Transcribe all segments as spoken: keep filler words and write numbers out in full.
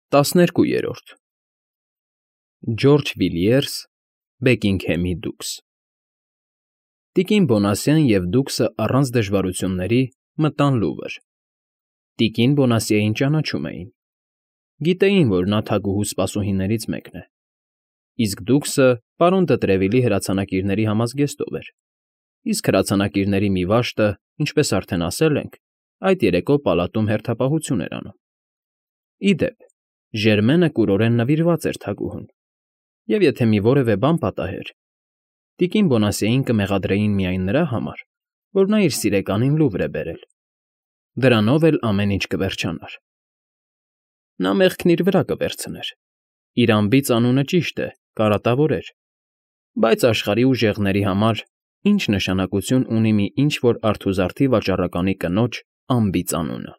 տասներկուերորդ Ջորջ Վիլիերս, Բեկինգհեմի դուքս Տիկին Բոնասյան և դուքսը առանց դժվարությունների մտան Լուվր. տիկին Բոնասիեին ճանաչում էին, գիտեին, որ նա թագուհու սպասուհիներից մեկն է, իսկ դուքսը պարոն Դտրևիլի հրացանակիրների համազգեստով էր, իսկ հրացանակիրների մի վաշտը, ինչպես արդեն ասել ենք, այդ երեկո պալատում հերթապահություն էր անում։ Ի դեպ, Ժերմենը կուրորեն նվիրված էր թագուհուն, և եթե մի որևէ բան պատահեր, տիկին Բոնասիեին կմեղադրեին միայն նրա համար, որ նա իր սիրեկանին Լուվր է բերել։ Դրանով էլ ամեն ինչ կվերջանար։ Նա մեղքն իր վրա կվերցներ, իր անբիծ անունը ճիշտ է, կարատավոր էր, բայց աշխարհի ուժեղների համար ինչ նշանակություն ունի մի ինչ֊որ արթուզարդի վաճառականի կնոջ անբիծ անունը։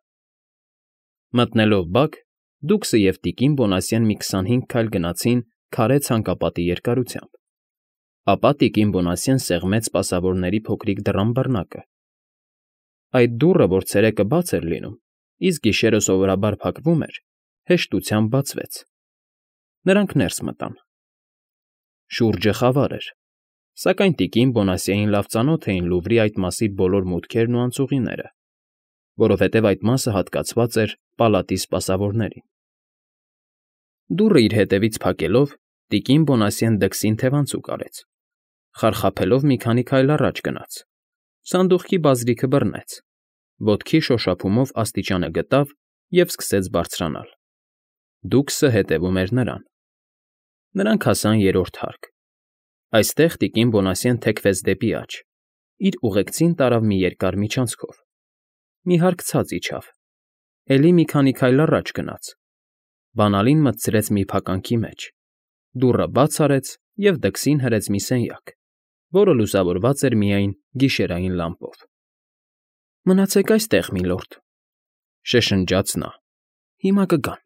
Մտնելով բակ, դուքսը և տիկին Բոնասյան մի քսանհինգ քայլ գնացին քարե ցանկապատի երկարությամբ, ապա տիկին Բոնասյան սեղմեց սպասավորների փոքրիկ դռան բռնակը։ Այդ դուռը, որ ցերեկը բաց էր լինում, իսկ գիշերը սովորաբար փակվում էր, հեշտությամբ բացվեց։ Նրանք ներս մտան։ Շուրջը խավար էր, սակայն տիկին Բոնասիեին լավ ծանոթ էին Լուվրի այդ մասի բոլոր մուտքերն ու անցուղիները, որովհետև այդ մասը հատկացված էր պալատի սպասավորներին։ Դուռը իր հետևից փակելով, տիկին Բոնասիեն դքսին թևանցուկ արեց, խարխափելով մի քանի քայլ առաջ գնաց, սանդուղքի բազրիքը բռնեց, ոտքի շոշափումով աստիճանը գտավ և սկսեց բարձրանալ։ Դուքսը հետևում էր նրան։ Նրանք հասան երրորդ հարկ։ Այստեղ տիկին Բոնասիեն թեքվեց դեպի աջ, իր ուղեկցին տարավ մի երկար միջանցքով։ Մի հարկ ցած իջավ, էլի մի քանի քայլ առաջ գնաց, բանալին մտցրեց մի փականքի մեջ, դուռը բաց արեց և դքսին հրեց մի սենյակ, որը լուսավորված էր միայն գիշերային լամպով։ ֊ Մնացեք այստեղ, միլորդ, ֊ շշնջաց նա, ֊ հիմա կգան։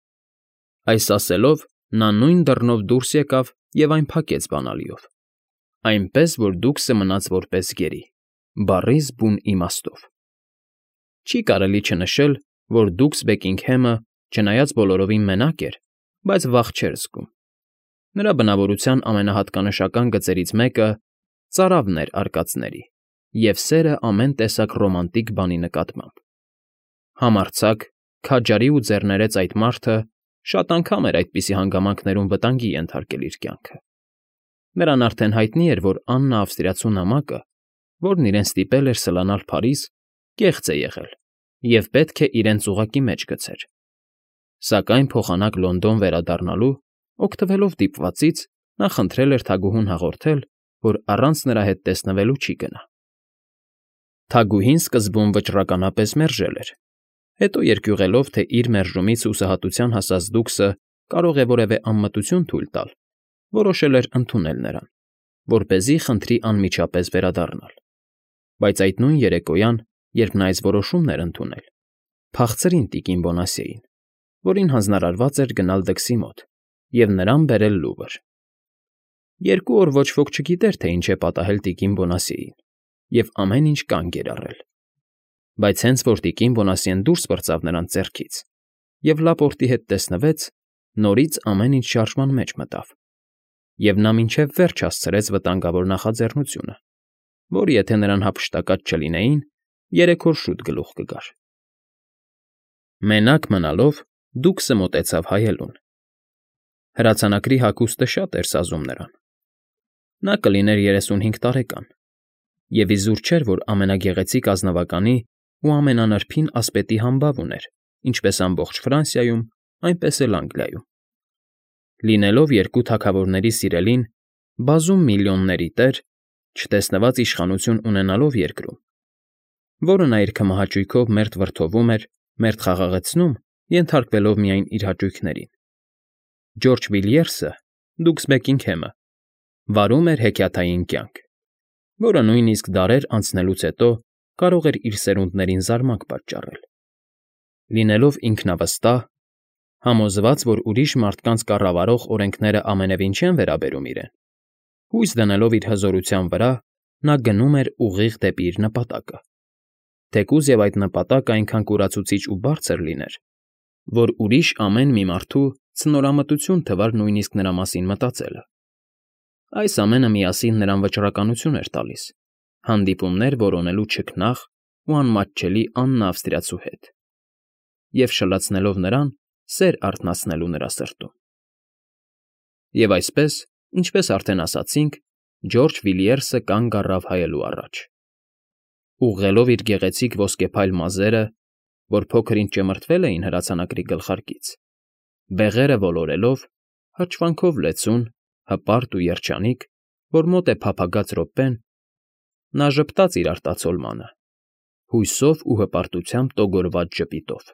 Այս ասելով, նա նույն դռնով դուրս եկավ և այն փակեց բանալիով, այնպես, որ դուքսը մնաց որպես գերի, բառիս բուն իմաստով։ Չի կարելի չնշել, որ դուքս Բեկինգհեմը, չնայած բոլորովին մենակ էր, բայց վախ չէր զգում։ Նրա բնավորության ամենահատկանշական գծերից մեկը ծարավն էր արկածների և սերը ամեն տեսակ ռոմանտիկ բանի նկատմամբ։ Համարձակ, քաջարի ու ձեռներեց այդ մարդը շատ անգամ էր այդպիսի հանգամանքներում վտանգի ենթարկել իր կյանքը։ Նրան արդեն հայտնի էր, որ Աննա ավստրիացու նամակը, որն իրեն ստիպել էր սլանալ Փարիզ, կեղծ է եղել և պետք է իրենց ուղղակի մեջ գցեր։ Սակայն փոխանակ Լոնդոն վերադառնալու, օգտվելով դիպվածից, նա խնդրել էր թագուհուն հաղորդել, որ առանց նրա հետ տեսնվելու չի գնա։ Թագուհին սկզբում վճռականապես մերժել էր, հետո երկյուղելով, թե իր մերժումից հուսահատության հասած դուքսը կարող է որևէ անմտություն թույլ տալ, որոշել էր ընդունել նրան, որպեսզի խնդրի անմիջապես վերադառնալ։ Բայց այդ նույն երեկոյան, երբ նա այս որոշումն էր ընդունել, փախցրին տիկին Բոնասիեին, որին հանձնարարված էր գնալ դքսի մոտ և նրան բերել Լուվր։ Երկու օր ոչ ոք չգիտեր, թե ինչ է պատահել տիկին Բոնասիեին, և ամեն ինչ կանգ էր առել։ Բայց հենց որ տիկին Բոնասիեն դուրս պրծավ նրանց ձեռքից և լապորտի հետ տեսնվեց, նորից ամեն ինչ շարժման մեջ մտավ, և նա մինչև վերջ հասցրեց վտանգավոր նախաձեռնությունը, որ եթե նրան հափշտակած չլինեին, երեք օր շուտ գլուխ կգար։ Մենակ մնալով, դուքսը մոտեցավ հայելուն։ Հրացանակրի հագուստը շատ էր սազում նրան։ Նա կլիներ երեսունհինգ տարեկան, և իզուր չէր, որ ամենագեղեցիկ ազնվականի ու ամենանրբին ասպետի համբավ ուներ ինչպես ամբողջ Ֆրանսիայում, այնպես էլ Անգլիայում։ Լինելով երկու թագավորների սիրելին, բազում միլիոնների տեր, չտեսնված իշխանություն ունենալով երկրում, որը նա իր քմահաճույքով մերթ վրդովում էր, մերթ խաղաղեցնում, ենթարկվելով միայն իր հաճույքներին, Ջորջ Վիլիերսը, դուքս Բեկինգհեմը, վարում էր հեքիաթային կյանք, որը նույնիսկ դարեր անցնելուց հետո կարող էր իր սերունդներին զարմանք պատճառել։ Լինելով ինքնավստահ, համոզված, որ ուրիշ մարդկանց կառավարող օրենքները ամենևին չեն վերաբերում իրեն, հույս դնելով իր հզորության վրա, նա գնում էր ուղիղ դեպի իր նպատակը, թեկուզ և այդ նպատակը այնքան կուրացուցիչ ու բարձր լիներ, որ ուրիշ ամեն մի մարդու ցնորամտություն թվար նույնիսկ նրա մասին մտածելը։ Այս ամենը միասին նրան վճռականություն էր տալիս, հանդիպումներ որոնելու չքնաղ ու անմատչելի Աննա Ավստրիացու հետ, և շլացնելով նրան, սեր արթնացնելու նրա սրտում։ Եվ այսպես, ինչպես արդեն ասացինք, Ջորջ Վիլիերսը կանգ առավ հայելու առաջ։ Ուղղելով իր գեղեցիկ ոսկեփայլ մազերը, որ փոքր-ինչ ճմրթվել էին հրացանակրի գլխարկից, բեղերը ոլորելով, հրճվանքով լեցուն, հպարտ ու երջանիկ, որ մոտ է փափագած րոպեն, նա ժպտաց իր արտացոլմանը, հույսով ու հպարտությամբ տոգորված ժպիտով։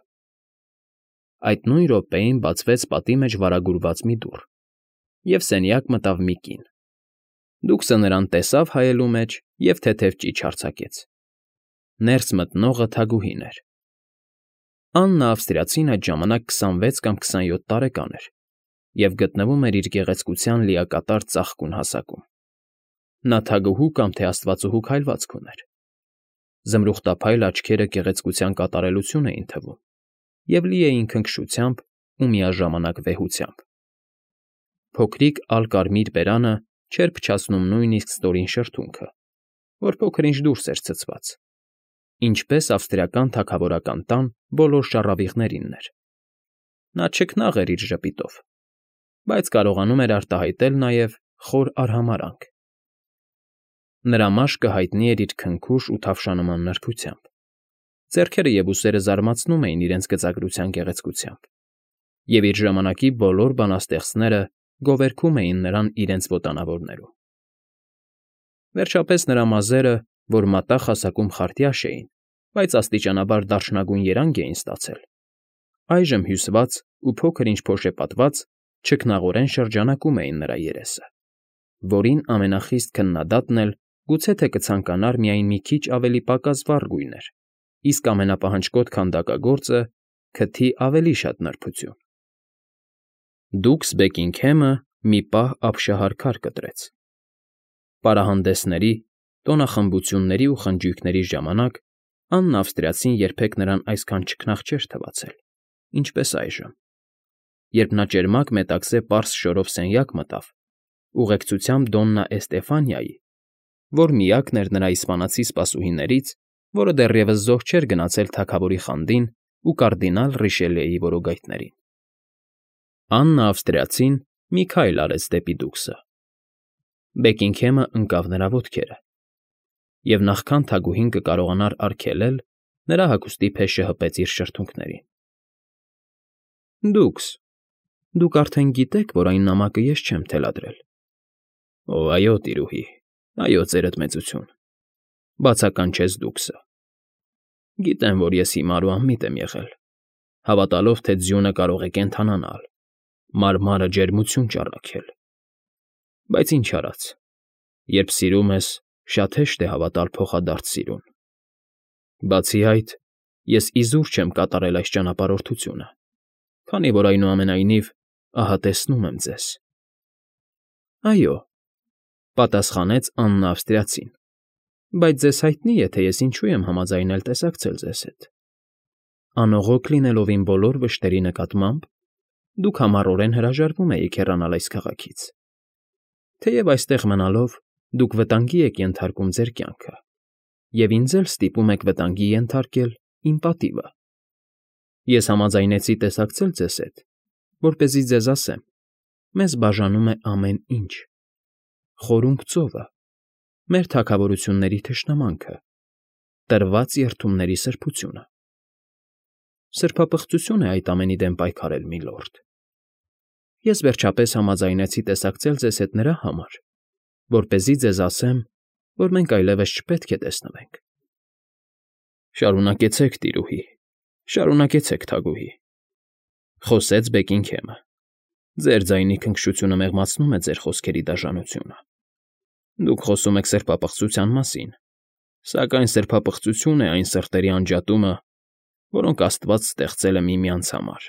Այդ նույն րոպեին բացվեց պատի մեջ վարագուրված մի դուռ, և սենյակ մտավ մի կին։ Դուքսը նրան տեսավ հայելու մեջ և թեթև ճիչ արձակեց։ Ներս մտնողը Թագուհին էր։ Աննա Ավստրիացին այդ ժամանակ քսանվեց կամ քսանյոթ տարեկան էր և գտնվում էր իր գեղեցկության լիակատար ծաղկուն հասակում։ Նա թագուհու կամ թե աստվածուհու քայլվածք ուներ։ Զմրուխտափայլ աչքերը գեղեցկության կատարելություն էին թվում և լի էին քնքշությամբ ու միաժամանակ վեհությամբ։ Փոքրիկ ալ֊կարմիր բերանը չէր փչացնում նույնիսկ ստորին շրթունքը, որ փոքր-ինչ դուրս էր ցցված, ինչպես ավստրիական թագավորական տան բոլոր շառավիղներինն էր։ Նա չքնաղ էր իր ժպիտով, բայց կարողանում էր արտահայտել նաև խոր արհամարհանք։ Նրա մաշկը հայտնի էր իր քնքուշ ու թավշանման նրբությամբ, ձեռքերը և ուսերը զարմացնում էին իրենց գծագրության գեղեցկությամբ, և իր ժամանակի բոլոր բանաստեղծները գովերգում էին նրան իրենց ոտանավորներում։ Վերջապես նրա մազերը, որ մատաղ հասակում խարտյաշ էին, բայց աստիճանաբար դարչնագույն երանգ էին ստացել, այժմ հյուսված ու փոքր-ինչ փոշեպատված, չքնաղորեն շրջանակում էին նրա երեսը, որին ամենախիստ քննադատն էլ գուցե թե կցանկանար միայն մի քիչ ավելի պակաս վառ գույներ, իսկ ամենապահանջկոտ քանդակագործը քթի ավելի շատ նրբություն։ Դուքս Բեքինգհեմը մի պահ ապշահար քար կտրեց։ Պարահանդեսների, տոնախմբությունների ու խնջույքների ժամանակ Աննա Ավստրիացին երբեք նրան այսքան չքնաղ չէր թվացել, ինչպես այժմ, երբ նա ճերմակ մետաքսե պարզ շորով սենյակ մտավ, ուղեկցությամբ Դոննա Էստեֆանիայի, որ միակն էր նրա իսպանացի սպասուհիներից, որը դեռևս զոհ չէր գնացել թագավորի խանդին ու կարդինալ Ռիշելիեի որոգայթներին։ Աննա Ավստրիացին մի քայլ արեց դեպի դուքսը։ Բեքինգհեմը ընկավ նրա ոտքերը, և նախքան թագուհին կկարողանար արգելել, նրա հագուստի փեշը հպեց իր շրթունքներին։ Դուքս, դուք արդեն գիտեք, որ այն նամակը ես չեմ թելադրել։ Օ, այո, տիրուհի, այո, ձերդ մեծություն, բացականչեց դուքսը։ Գիտեմ, որ ես հիմար ու անմիտ եմ եղել, հավատալով, թե ձյունը կարող է կենդանանալ, մարմարը ջերմություն ճառագել։ Բայց ինչ արած, երբ սիրում ես, շատ հեշտ է հավատալ փոխադարձ սիրուն։ Բացի այդ, ես իզուր չեմ կատարել այս ճանապարհորդությունը, քանի որ այնուամենայնիվ, ահա տեսնում եմ ձեզ։ Այո, պատասխանեց Աննա Ավստրիացին, բայց ձեզ հայտնի է, թե ես ինչու եմ համաձայնել տեսակցել ձեզ հետ։ Անողոք լինելով իմ բոլոր վշտերի նկատմամբ, դուք համառորեն հրաժարվում էիք հեռանալ այս քաղաքից, թեև այստեղ մնալով դուք վտանգի եք ենթարկում ձեր կյանքը, և ինձ էլ ստիպում եք վտանգի ենթարկել իմ պատիվը։ Ես համաձայնեցի տեսակցել ձեզ հետ, որպեսզի ձեզ ասեմ. մեզ բաժանում է ամեն ինչ. խորունգ ծովը, մեր թագավորությունների թշնամանքը, տրված երդումների սրբությունը։ Սրբապղծություն է այդ ամենի դեմ պայքարել, միլորդ։ Ես վերջապես համաձայնեցի տեսակցել ձեզ հետ նրա համար, որպեսզի ձեզ ասեմ, որ մենք այլևս չպետք է տեսնվենք։ Շարունակեցեք, տիրուհի, շարունակեցեք, թագուհի, խոսեց Բեքինգհեմը։ Ձեր ձայնի քնքշությունը մեղմացնում է ձեր խոսքերի դաժանությունը։ Դուք խոսում եք սրբապղծության մասին, սակայն սրբապղծություն է այն սրտերի անջատումը, որոնք Աստված ստեղծել է միմյանց համար։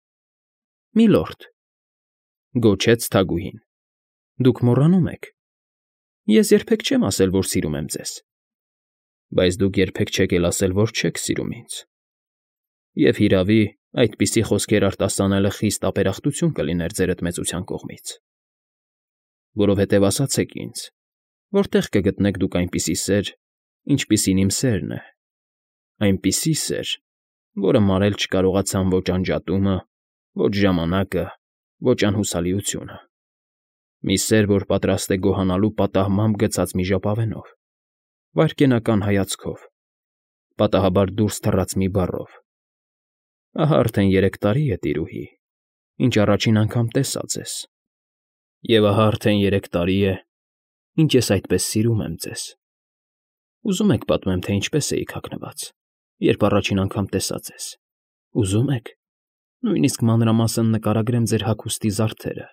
Միլորդ, գոչեց թագուհին, դուք մոռանում եք։ Ես երբեք չեմ ասել, որ սիրում եմ ձեզ, բայց դուք երբեք չեք էլ ասել, որ չեք սիրում ինձ։ Եվ հիրավի, Այդպիսի խոսքեր արտասանելը խիստ ապերախտություն կլիներ ձերդ մեծության կողմից։ Որովհետև ասացեք ինձ, որտե՞ղ կգտնեք դուք այնպիսի սեր, ինչպիսին իմ սերն է, այնպիսի սեր, որը մարել չկարողացան ոչ անջատումը, ոչ ժամանակը, ոչ անհուսալիությունը, մի սեր, որ պատրաստ է գոհանալու պատահմամբ գցած մի ժապավենով, վայրկենական հայացքով, պատահաբար դուրս թռած մի բառով։ Ահա արդեն երեք տարի է, տիրուհի, ինչ առաջին անգամ տեսա ձեզ, և ահա արդեն երեք տարի է, ինչ ես այդպես սիրում եմ ձեզ։ Ուզում եք պատմեմ, թե ինչպես էիք հագնված, երբ առաջին անգամ տեսա ձեզ։ Ուզում եք նույնիսկ մանրամասն նկարագրեմ ձեր հագուստի զարդերը։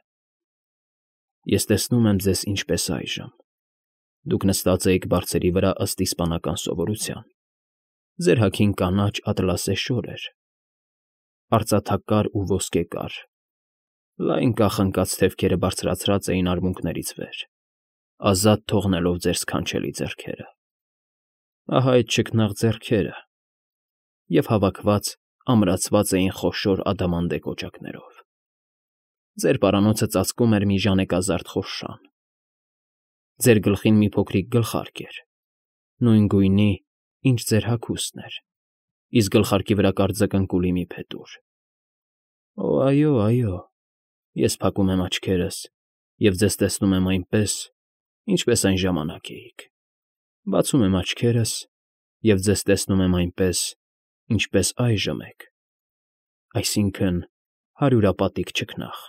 Ես տեսնում եմ ձեզ ինչպես այժմ։ Դուք նստած էիք բարձերի վրա ըստ իսպանական սովորության։ Ձեր հագին կանաչ ատլասե շոր էր, արծաթակար ու ոսկեկար, լայն կախնկած թևքերը բարձրացրած էին արմունկներից վեր, ազատ թողնելով ձեր սքանչելի ձեռքերը։ Ահա այդ չքնաղ ձեռքերը, և հավաքված ամրացված էին խոշոր ադամանդե կոճակներով։ Ձեր պարանոցը ծածկում էր մի ժանեկազարդ խորշան։ Ձեր գլխին մի փոքրիկ գլխարկ էր, նույն գույնի, ինչ ձեր հագուստն էր, իսկ գլխարկի վրա կարծակնկուլի մի փետուր։ Օ, այո, այո, ես փակում եմ աչքերս և ձեզ տեսնում եմ այնպես, ինչպես այն ժամանակ էիք, բացում եմ աչքերս և ձեզ տեսնում եմ այնպես, ինչպես այժմ եք, այսինքն՝ հարյուրապատիկ չքնաղ։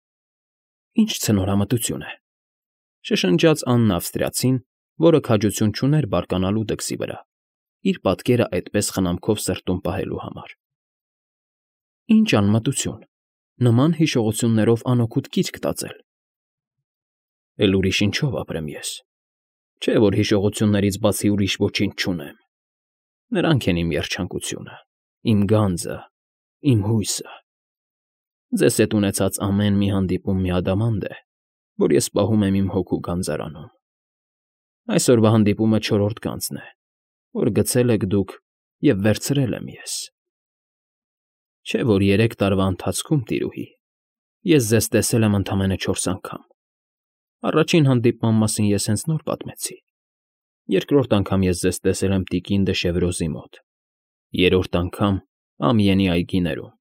Ինչ ցնորամտություն է,֊ շշնջաց Աննա ավստրիացին, որը քաջություն չուներ բարկանալու դքսի վրա, իր պատկերը այդպես խնամքով սրտում պահելու համար։ Ինչ անմտություն, նման հիշողություններով անօգուտ կիրք տածել։ Էլ ուրիշ ինչով ապրեմ ես, չէ՞ որ հիշողություններից բացի ուրիշ ոչինչ չունեմ։ Նրանք են իմ երջանկությունը, իմ գանձը, իմ հույսը։ Ձեզ հետ ունեցած ամեն մի հանդիպում մի ադամանդ է, որ ես պահում եմ իմ հոգու գանձարանում։ Այսօրվա հանդիպումը չորրորդ գանձն է, որ գցել եք դուք և վերցրել եմ ես։ Չէ՞ որ երեք տարվա ընթացքում, տիրուհի, ես ձեզ տեսել եմ ընդամենը չորս անգամ։ Առաջին հանդիպման մասին ես հենց նոր պատմեցի։ Երկրորդ անգամ ես ձեզ տեսել եմ տիկին դը Շևրոզի մոտ, երրորդ անգամ Ամիենի այգիներում։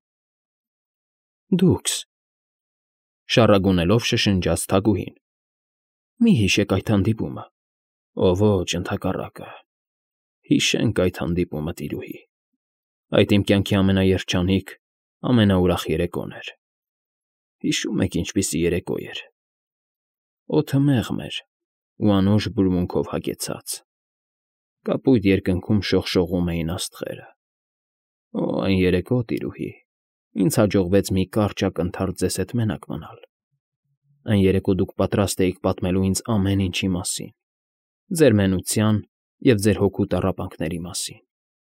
Դուքս… շառագունելով շշնջաց թագուհին։ Մի հիշեք այդ հանդիպումը։ Ո ոչ, ընդհակառակը, հիշենք այդ հանդիպումը, տիրուհի։ Այդ իմ կյանքի ամենաերջանիկ, ամենաուրախ երեկոն էր։ Հիշո՞ւմ եք ինչպիսի երեկո էր։ Օդը մեղմ էր ու անուշ բուրմունքով հագեցած։ Կապույտ երկնքում շողշողում էին աստղերը։ Օ, այն երեկո, տիրուհի, ինձ հաջողվեց մի կարճ ակնթարթ ձեզ հետ մենակ մնալ։ Այն երեկո դուք պատրաստ էիք պատմելու ինձ ամեն ինչի մասին, ձեր մենության և ձեր հոգու տառապանքների մասին։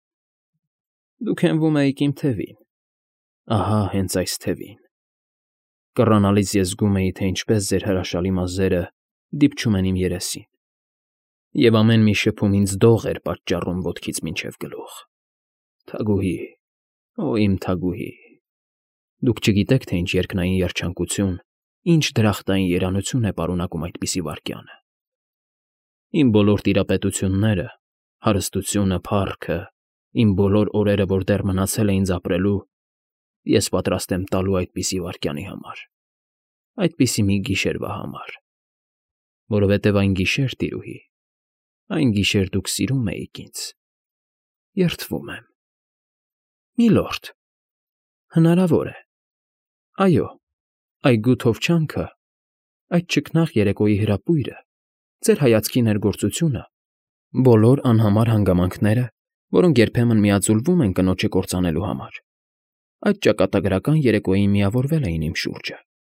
Դուք հենվում էիք իմ թևին, ահա հենց այս թևին։ Կռանալից ես զգում էի, թե ինչպես ձեր հրաշալի մազերը դիպչում են իմ երեսին, և ամեն մի շփում ինձ դող էր պատճառում ոտքից մինչև գլուխ։ Թագուհի, օ իմ թագուհի, դուք չգիտեք, թե ինչ երկնային երջանկություն, ինչ դրախտային երանություն է պարունակում այդպիսի վայրկյանը։ Իմ բոլոր տիրապետությունները, հարստությունը, փառքը, իմ բոլոր օրերը, որ դեռ մնացել է ինձ ապրելու, ես պատրաստ եմ տալու այդպիսի վայրկյանի համար, այդպիսի մի գիշերվա համար։ Որովհետև այն գիշեր, տիրուհի, այն գիշեր դուք սիրում էիք ինձ։ Երդվում եմ։ Միլորդ, հնարավոր է։ Այո, այգու թովչանքը, այդ չքնաղ երեկոյի հրապույրը, ձեր հայացքի ներգործությունը, բոլոր անհամար հանգամանքները, որոնք երբեմն միաձուլվում են կնոջը կործանելու համար, այդ ճակատագրական երեկոյին միավորվել էին իմ շուրջը։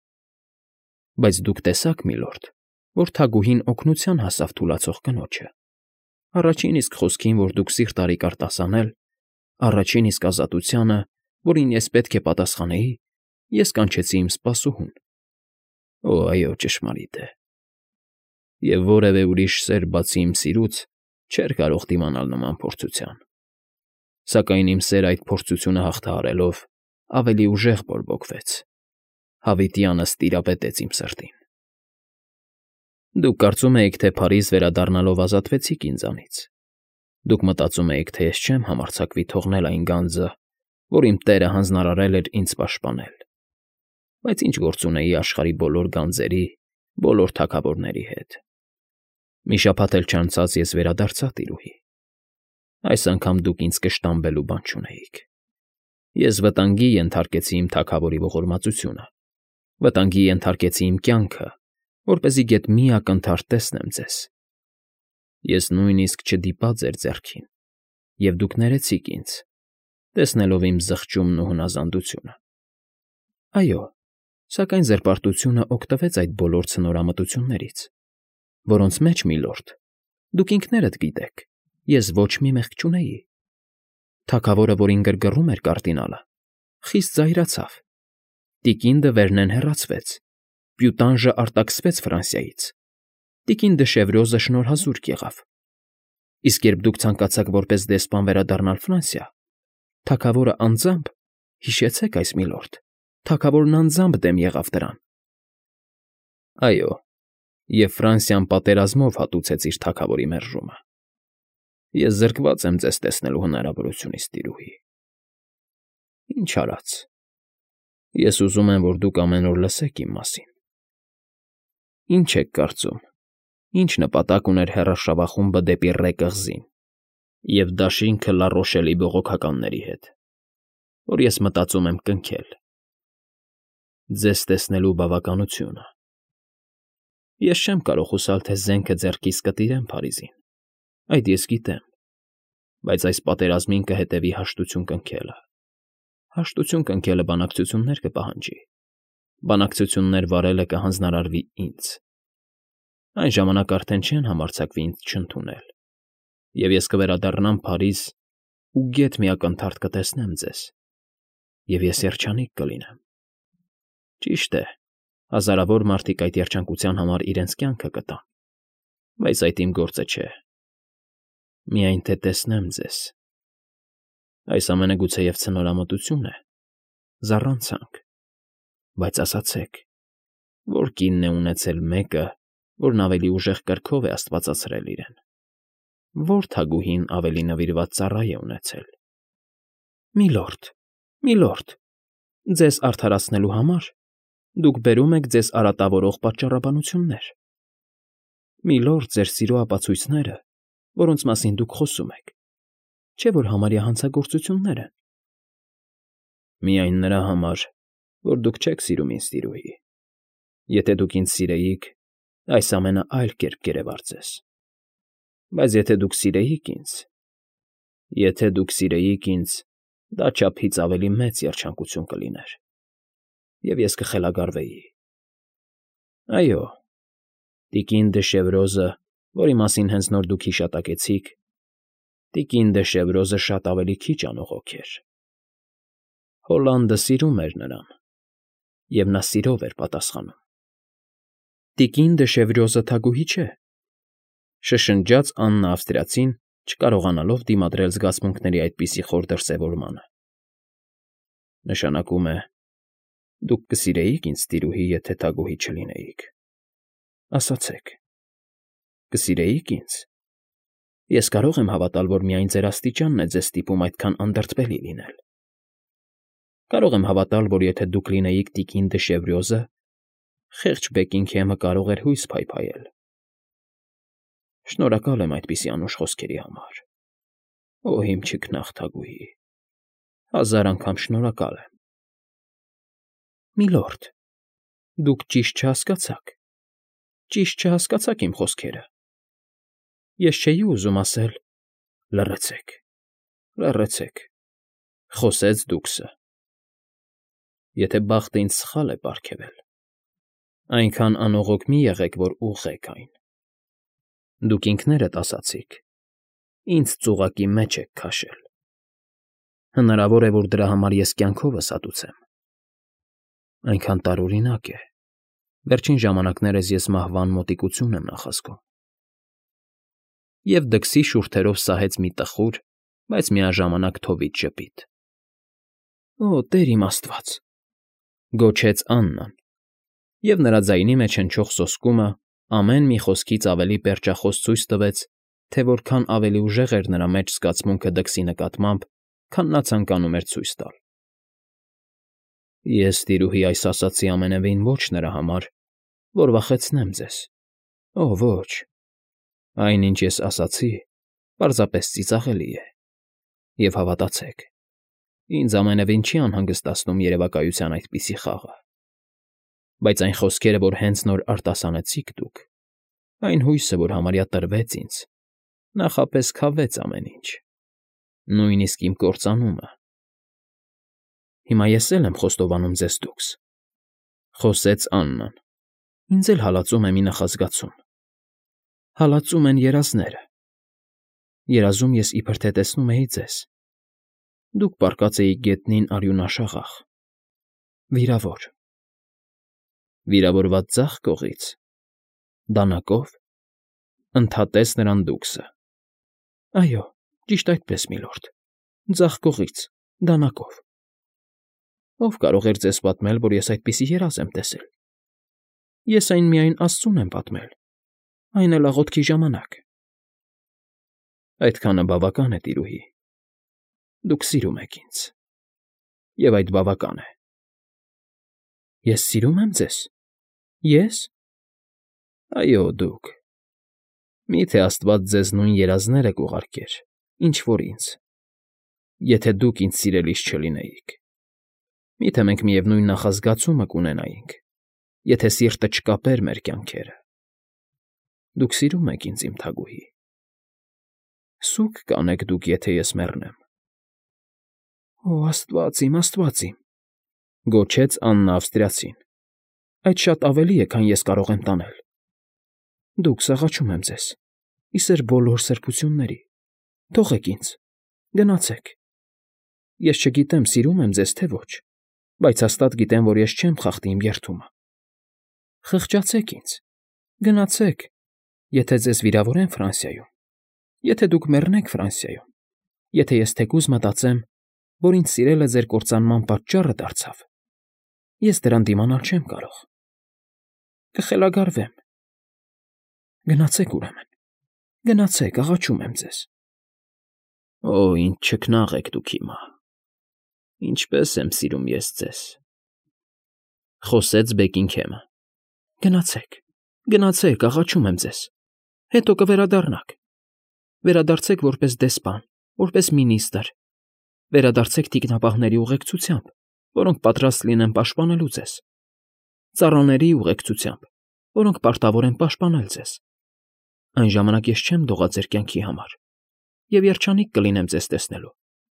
Բայց դուք տեսաք, միլորդ, որ թագուհին օգնության հասավ թուլացող կնոջը։ Առաջին իսկ խոսքին, որ դուք սիրտ արիք արտասանել, առաջին իսկ ազատությանը, որին ես պետք է պատասխանեի, ես կանչեցի իմ սպասուհուն։ Օ, այո, ճշմարիտ է։ Եվ որևէ ուրիշ սեր բացի իմ սիրուց չէր կարող դիմանալ նման փորձության։ Սակայն իմ սերը այդ փորձությունը հաղթահարելով, ավելի ուժեղ բորբոքվեց, հավիտյանս տիրապետեց իմ սրտին։ Դուք կարծում էիք, թե Փարիզ վերադառնալով ազատվեցիք ինձանից։ Դուք մտածում էիք, թե ես չեմ համարձակվի թողնել այն գանձը, որ իմ տերը հանձնարարել էր ինձ պաշտպանել։ Բայց ինչ գործ ունեի աշխարհի բոլոր գանձերի, բոլոր թագավորների հետ։ Մի շաբաթ էլ չանցած ես վերադարձա տիրուհի։ Այս անգամ դուք ինձ կշտամբելու բան չունեիք։ Ես վտանգի ենթարկեցի իմ թագավորի ողորմածությունը, վտանգի ենթարկեցի իմ կյանքը, որպեսզի գեթ մի ակնթարթ տեսնեմ ձեզ։ Ես նույնիսկ չդիպա ձեր ձեռքին, և դուք ներեցիք ինձ, տեսնելով իմ զղջումն ու հնազանդությունը։ Այո, սակայն զրպարտությունը օգտվեց այդ բոլոր ցնորամտություններից, որոնց մեջ, միլորդ, դուք ինքներդ գիտեք, ես ոչ մի մեղք չունեի։ Թագավորը, որին գրգռում էր կարդինալը, խիստ զայրացավ։ Տիկին Դվերնեն հեռացվեց, Պյուտանժը արտաքսվեց Ֆրանսիայից, տիկին դը Շևրոզը շնորհազուրկ եղավ։ Իսկ երբ դուք ցանկացաք որպես դեսպան վերադառնալ Ֆրանսիա, թագավորը անձամբ, հիշեցեք այս, միլորդ, թագավորն անձամբ դեմ եղավ դրան։ Այո, և Ֆրանսիան պատերազմով հատուցեց իր թագավորի մերժումը։ Ես զրկված եմ ձեզ տեսնելու հնարավորությունից, տիրուհի։ Ինչ արած։ Ես ուզում եմ, որ դուք ամեն օր լսեք իմ մասին։ Ինչ եք կարծում, ինչ նպատակ ուներ հեռաշավախումբը դեպի Ռե կղզին և դաշինքը Լա Ռոշելի բողոքականների հետ, որ ես մտածում եմ կնքել։ Ձեզ տեսնելու բավականությունը։ Ես չեմ կարող հուսալ, թե զենքը ձեռքիս կտիրեմ Փարիզին, այդ ես գիտեմ, բայց այս պատերազմին կհետևի հաշտություն կնքելը։ Հաշտություն կնքելը բանակցություններ կպահանջի, բանակցություններ վարելը կհանձնարարվի ինձ։ Այն ժամանակ արդեն չեն համարձակվի ինձ չընդունել, և ես կվերադառնամ Փարիզ ու գեթ մի ակնթարթ կտեսնեմ ձեզ, և ես երջանիկ կլինեմ։ Ճիշտ է, հազարավոր մարդիկ այդ երջանկության համար իրենց կյանքը կտան, բայց այդ իմ գործը չէ։ Միայն թե տեսնեմ ձեզ։ Այս ամենը գուցեև ցնորամտություն է, զառանցանք, բայց ասացեք, որ կինն է ունեցել մեկը, որն ավելի ուժեղ կրքով է աստվածացրել իրեն, որ թագուհին ավելի նվիրված ծառա է ունեցել։ Միլորդ, միլորդ, ձեզ արդարացնելու համար դուք բերում եք ձեզ արատավորող պատճառաբանություններ։ Միլորդ, ձեր սիրո ապացույցները, որոնց մասին դուք խոսում եք, չէ՞ որ համարյա հանցագործություններ են։ Միայն նրա համար, որ դուք չեք սիրում ինձ, տիրուհի։ Եթե դուք ինձ սիրեիք, այս ամենը այլ կերպ կերևար ձեզ։ Բայց եթե դուք սիրեիք ինձ, եթե դուք սիրեիք ինձ, դա չափից ավելի մեծ երջանկություն կլիներ, և ես կխելագարվեի։ Այո, տիկին դը Շևրոզը, որի մասին հենց նոր դուք հիշատակեցիք, տիկին դը Շևրոզը շատ ավելի քիչ անողոք էր։ Հոլանդը սիրում էր նրան, և նա սիրով էր պատասխանում։ Տիկին դը Շևրոզը թագուհի չէ, շշնջաց Աննա Ավստրիացին, չկարողանալով դիմադրել զգացմունքների այդպիսի խոր դրսևորմանը։ Նշանակում է, դուք կսիրեիք ինձ, տիրուհի, եթե թագուհի չլինեիք։ Ասացեք, կսիրեիք ինձ։ Ես կարող եմ հավատալ, որ միայն ձեր աստիճանն է ձեզ ստիպում այդքան անդրդվելի լինել։ Կարող եմ հավատալ, որ եթե դուք լինեիք տիկին դը Շևրոզը, խեղճ Բեկինգհեմը կարող էր հույս փայփայել։ Շնորհակալ եմ այդպիսի անուշ խոսքերի համար։ Օ, իմ չքնաղ թագուհի, հազար անգամ շնորհակալ եմ։ Միլորդ, դուք ճիշտ չհասկացաք, ճիշտ չհասկացաք իմ խոսքերը։ Ես չէի ուզում ասել. լռեցեք, լռեցեք, խոսեց դուքսը։ Եթե բախտը ինձ սխալ է պարգևել, այնքան անողոք մի եղեք, որ ուղղեք այն։ Դուք ինքներդ ասացիք. ինձ ծուղակի մեջ եք քաշել։ Հնարավոր է, որ դրա համար ես կյանքովս հատուցեմ։ Այնքան տարօրինակ է։ Վերջին ժամանակներս ես մահվան մոտիկություն եմ նախազգում։ Եվ դքսի շուրթերով սահեց մի տխուր, բայց միաժամանակ թովիչ ժպիտ։ Օ, Տեր իմ Աստված, գոչեց Աննան, և նրա ձայնի մեջ հնչող սոսկումը ամեն մի խոսքից ավելի պերճախոս ցույց տվեց, թե որքան ավելի ուժեղ էր նրա մեջ զգացմունքը դքսի նկատմամբ, քան նա ցանկանում էր ցույց տալ։ Ես, տիրուհի, այս ասացի ամենևին ոչ նրա համար, որ վախեցնեմ ձեզ, օ, ոչ, այն, ինչ ես ասացի, պարզապես ծիծաղելի է, և հավատացեք, ինձ ամենևին չի անհանգստացնում երևակայության այդպիսի խաղը, բայց այն խոսքերը, որ հենց նոր արտասանեցիք դուք, այն հույսը, որ համարյա տրվեց ինձ, նախապես քավեց ամեն ինչ, նույնիսկ իմ կործանումը։ Հիմա ես էլ եմ խոստովանում ձեզ դուքս, խոսեց Աննան, ինձ էլ հալածում է մի նախազգացում, հալածում են երազները, երազում ես իբր թե տեսնում էի ձեզ, դուք պառկած էիք գետնին արյունաշաղախ, վիրավոր, վիրավորված ձախ կողից, դանակով, ընդհատեց նրան դուքսը, այո, ճիշտ այդպես, միլորդ, ձախ կողից, դանակով, ով կարող էր ձեզ պատմել, որ ես այդպիսի երազ եմ տեսել, ես այն միայն աստծուն եմ պատմել, այն էլ աղոթքի ժամանակ, այդքանը բավական է, տիրուհի, դուք սիրում եք ինձ, և այդ բավական է։ Ես սիրում եմ ձեզ, ե՞ս, այո, դուք, միթե Աստված ձեզ նույն երազները կուղարկեր, ինչ որ ինձ, եթե դուք ինձ սիրելիս չլինեիք, միթե մենք միևնույն նախազգացումը կունենայինք, եթե սիրտը չկապեր մեր կյանքերը, դուք սիրում եք ինձ, իմ թագուհի, սուգ կանեք դուք, եթե ես մեռնեմ։ Օ, Աստված իմ, Աստված իմ, գոչեց Աննա ավստրիացին, այդ շատ ավելի է, քան ես կարող եմ տանել, դուք աղաչում եմ ձեզ, ի սեր բոլոր սրբությունների, թողեք ինձ, գնացեք, ես չգիտեմ սիրում եմ ձեզ, թե ոչ, բայց հաստատ գիտեմ, որ ես չեմ խախտի իմ երդումը, խղճացեք ինձ, գնացեք, եթե ձեզ վիրավորեն Ֆրանսիայում, եթե դուք մեռնեք Ֆրանսիայում, եթե ես թեկուզ մտածեմ, որ ինձ սիրելը ձեր կործանման պատճառը դարձավ, ես դրան դիմանալ չեմ կարող, կխելագարվեմ, գնացեք ուրեմն, գնացեք, աղաչում եմ ձեզ։ Օ, ինչ չքնաղ եք դուք հիմա, ինչպես եմ սիրում ես ձեզ, խոսեց Բեքինգհեմը, գնացեք, գնացեք, աղաչում եմ ձեզ, հետո կվերադառնաք, վերադարձեք որպես դեսպան, որպես մինիստր, վերադարձեք թիկնապահների ուղեկցությամբ, որոնք պատրաստ լինեն պաշտպանելու ձեզ, ծառաների ուղեկցությամբ, որոնք պարտավոր են պաշտպանել ձեզ, այն ժամանակ ես չեմ դողա ձեր կյանքի համար և երջանիկ կլինեմ ձեզ տեսնելու։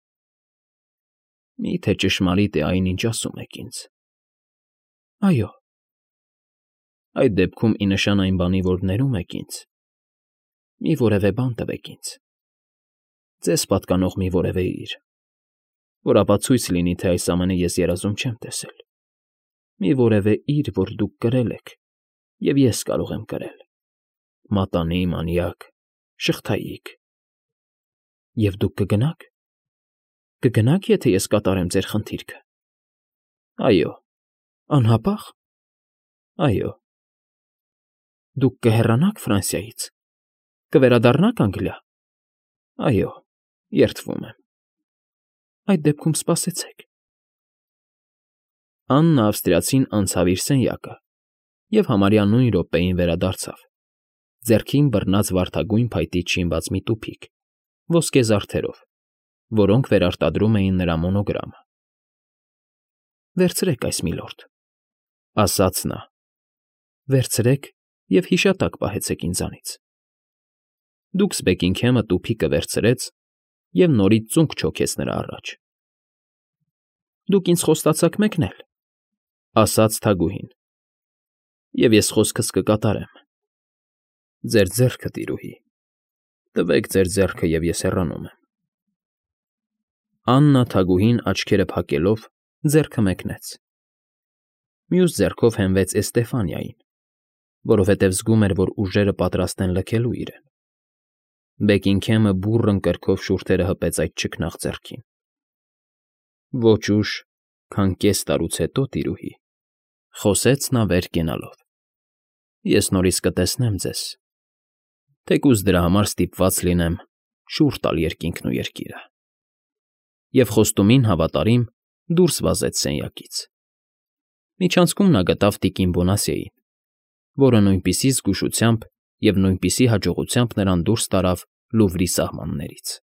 Մի՞թե ճշմարիտ է այն, ինչ ասում եք ինձ։ Այո։ Այդ դեպքում ի նշան այն բանի, որ ներում եք ինձ, մի որևէ բան տվեք ինձ, ձեզ պատկանող մի որևէ իր, որ ապացույց լինի, թե այս ամենը ես երազում չեմ տեսել, մի որևէ իր, որ դուք կրել եք, և ես կարող եմ կրել, մատանի, մանյակ, շղթայիկ։ Եվ դուք կգնաք, կգնաք, եթե ես կատարեմ ձեր խնդիրքը։ Այո, անհապաղ։ Այո։ Դուք կհեռանաք Ֆրանսիայից, կվերադառնաք Անգլիա։ Այո, երդվում եմ։ Այդ դեպքում սպասեցեք։ Աննա ավստրիացին անցավ իր սենյակը և համարյա նույն րոպեին վերադարձավ, ձեռքին բռնած վարդագույն փայտից շինված մի տուփիկ, ոսկե զարդերով, որոնք վերարտադրում էին նրա մոնոգրամը։ Վերցրեք այս, միլորդ, ասաց նա, վերցրեք և հիշատակ պահեցեք ինձանից։ Դուքս Բեքինգհեմը տուփիկը վերցրեց և նորից ծունկ չոքեց նրա առաջ։ Դուք ինձ խոստացաք մեկնել, ասաց թագուհին, և ես խոսքս կկատարեմ։ Ձեր ձեռքը, տիրուհի, տվեք ձեր ձեռքը, և ես հեռանում եմ։ Աննա թագուհին աչքերը փակելով ձեռքը մեկնեց։ Մյուս ձեռքով հենվեց Էստեֆանիային, որովհետև զգում էր, որ ուժերը պատրաստ են լքելու իրեն։ Բեքինգհեմը բուռն կրքով շուրթերը հպեց այդ չքնաղ ձեռքին։ Ոչ ուշ, Քան կես տարուց հետո, տիրուհի,֊ խոսեց նա վեր կենալով,֊ ես նորից կտեսնեմ ձեզ, թեկուզ դրա համար ստիպված լինեմ շուռ տալ երկինքն ու երկիրը… Եվ խոստումին հավատարիմ դուրս վազեց սենյակից. միջանցքում նա գտավ տիկին Բոնասյեին, որը նույնպիսի զգուշությամբ և նույնպիսի հաջողությամբ նրան դուրս տարավ Լուվրի սահմաններից։